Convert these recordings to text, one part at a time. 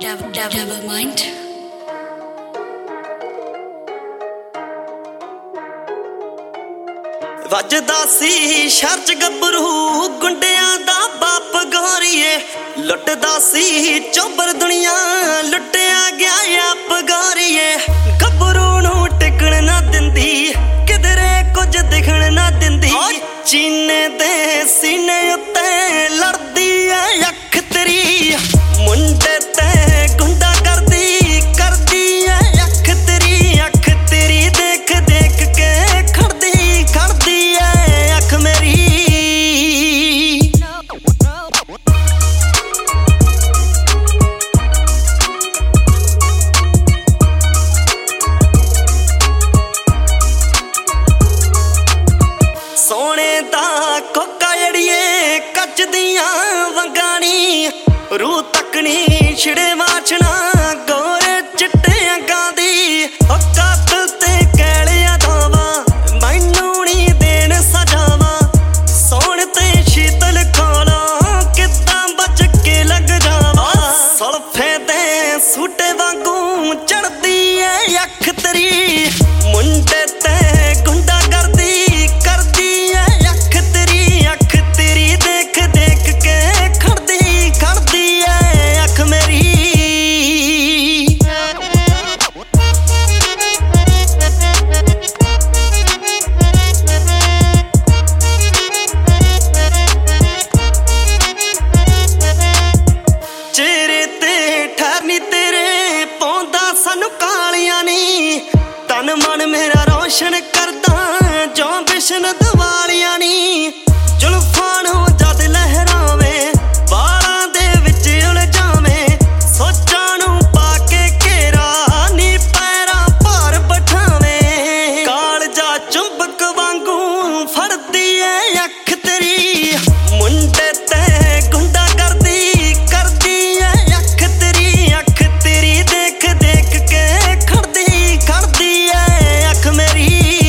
Double mind. ਵੱਜਦਾ ਸੀ ਸ਼ਹਿਰ ਚ ਗੱਭਰੂ ਗੁੰਡਿਆਂ ਦਾ ਬਾਪ ਗੋਰੀਏ ਲੁੱਟਦਾ ਸੀ ਚੋਬਰ ਦੁਨੀਆ ਲੁੱਟਿਆ ਗਿਆ ਆਪ ਗੋਰੀਏ ਗੱਭਰੂ ਨੂੰ ਟਿਕਣ ਨਾ ਦਿੰਦੀ ਕਿਧਰੇ ਕੁਝ ਦਿਖਣ ਨਾ ਦਿੰਦੀ ਚੀਨੇ ਦੇ ਸੀਨੇ ਉੱਤੇ ਲੜਦੀ ਐ ਅੱਖ ਤੇਰੀ ਮੁੰਡੇ ਤੇ ਗੁੰਡਾ ਕਰਦੀ ਐ ਅੱਖ ਤੇਰੀ ਦੇਖ ਦੇਖ ਕੇ ਖੜਦੀ ਐ ਅੱਖ ਮੇਰੀ ਸੋਹਣੇ ਦਾ ਕੋਕਾ ਜੜੀਏ ਕੱਚ ਦੀਆਂ ਵੰਗਾਣੀ ਰੂਹ ਤੱਕਣੀ ਛਿੜੇ ਮਾਛਣਾ ਗੋਰੇ ਚਿੱਟੇ ਅੰਗਾਂ ਦੀ ਉਹ ਕਾਤਲ ਤੇ ਕਹਿਲਿਆ ਦਾਵਾ ਮੈਨੂੰ ਨੀ ਦੇਣ ਸਜਾਵਾ ਸੋਹਣ ਤੇ ਸ਼ੀਤਲ ਖੋਲਾ ਕਿੱਦਾਂ ਬਚ ਕੇ ਲੱਗ ਜਾਵਾ ਸੁਲਫੇ ਦੇ ਸੂਟੇ ਵਾਂਗੂ ਚੜਦੀ ਐ ਅੱਖ ਤੇਰੀ ਮੁੰਡੇ ਤੇ ਗੁੰਡਾ ਕਰਦੀ ਐ ਅੱਖ ਤੇਰੀ ਦੇਖ ਦੇਖ ਕੇ ਖੜਦੀ ਐ ਅੱਖ ਮੇਰੀ ਚਿਹਰੇ ਤੇ ਠਹਿਰਨੀ ਤੇਰੇ ਪਾਉਂਦਾ ਸਾਨੂੰ ਕਾਲੀਆਂ ਨੀ ਤਨ ਮਨ ਮੇਰਾ ਰੋਸ਼ਨ ਕਰਦਾ ਜੋ ਬਿਸ਼ਨ ਦਿਵਾਲੀਆਂ ਨੀ ਜ਼ੁਲਫਾਂ ਨੂੰ ਜਦ ਲਹਿਰਾਵੇ ਵਾਲਾਂ ਦੇ ਵਿੱਚ ਉਲਝਾਵੇਂ ਸੋਚਾਂ ਨੂੰ ਪਾ ਕੇ ਘੇਰਾ ਨੀ ਪੈਰਾਂ ਭਾਰ ਬਿਠਾਵੇਂ ਕਾਲਜਾ ਚੁੰਬਕ ਵਾਂਗੂ ਫੜਦੀ ਐ ਅੱਖ ਤੇਰੀ ਮੁੰਡੇ ਤੇ ਗੁੰਡਾ ਕਰਦੀ ਐ ਅੱਖ ਤੇਰੀ ਦੇਖ ਦੇਖ ਕੇ ਖੜਦੀ ਐ ਅੱਖ ਮੇਰੀ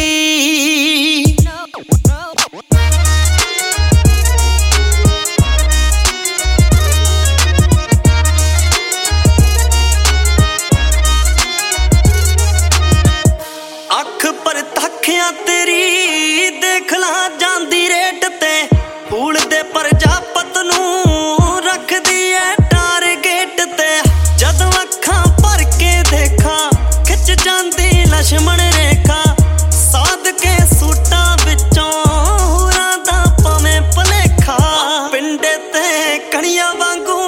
ਅੱਖ ਪਰ ਤੱਕਿਆਂ ਤੇਰੀ ਦੇਖ ਲਾ ਜਾਂਦੀ ਰੇਟ ਤੇ ਫੂਲ ਦੇ ਪ੍ਰਜਾਪਤ ਨੂੰ ਰੱਖਦੀ ਐ ਟਾਰਗੇਟ ਤੇ ਜਦੋਂ ਅੱਖਾਂ ਭਰ ਕੇ ਦੇਖਾਂ ਖਿੱਚ ਜਾਂਦੀ ਲਛਮਣ ਰੇਖਾ ਸਾਧ ਕੇ ਸੂਟਾਂ ਵਿੱਚੋਂ ਹੋਰਾਂ ਦਾ ਭਾਵੇਂ ਭਲੇਖਾ ਪਿੰਡੇ ਤੇ ਕਣੀਆਂ ਵਾਂਗੂ